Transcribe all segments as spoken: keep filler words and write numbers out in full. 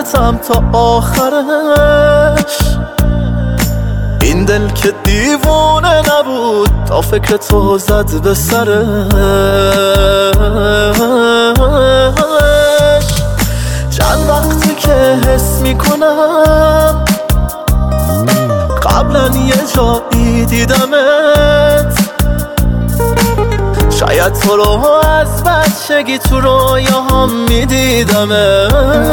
میدتم تا آخرش. این دل که دیوونه نبود تا فکر تو زد به سرش. چند وقتی که حس میکنم قبلا یه جایی دیدمت. شاید تو رو از بچگی تو رویاهام میدیدمت.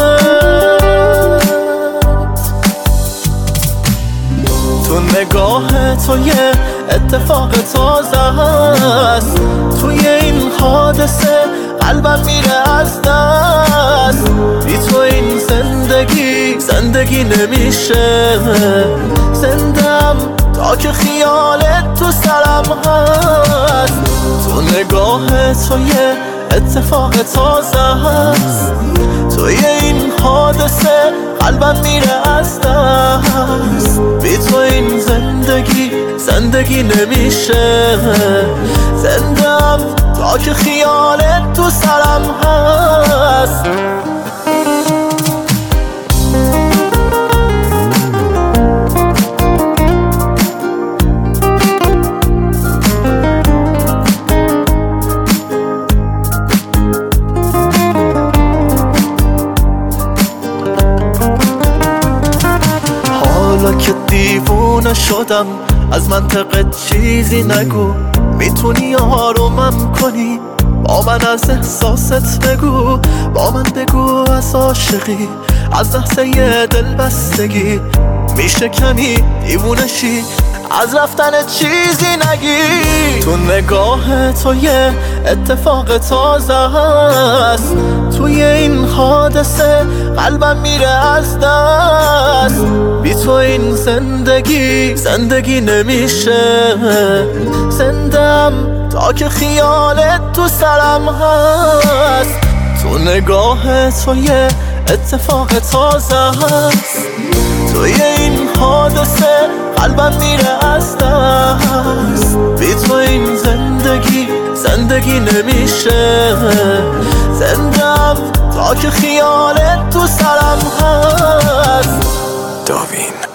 تو نگاه تو یه اتفاق تازه هست. توی این حادثه قلبم میره از دست. بی تو این زندگی زندگی نمیشه. زندم تا که خیالت تو سرم هست. تو نگاه تو یه اتفاق تازه هست. توی این حادثه قلبم میره از دست. بی تو این زندگی زندگی نمیشه. زندم تا که خیالت تو سرم هست. حالا که دیوونه شدم از منطقه چیزی نگو. میتونی آرومم کنی با من از احساست بگو. با من بگو از عاشقی از لحظه دل بستگی. میشکنی دیوونشی از رفتن چیزی نگی. تو نگاه تو یه اتفاق تازه هست. توی این حادثه قلبم میره از دست. بی تو این زندگی زندگی نمیشه. زندم تا که خیالت تو سرم هست. تو نگاه تو یه اتفاق تازه هست. توی این حادثه قلبم میره از دست. بی تو این زندگی زندگی نمیشه. زندم تا که خیالت تو سرم هست. داوین.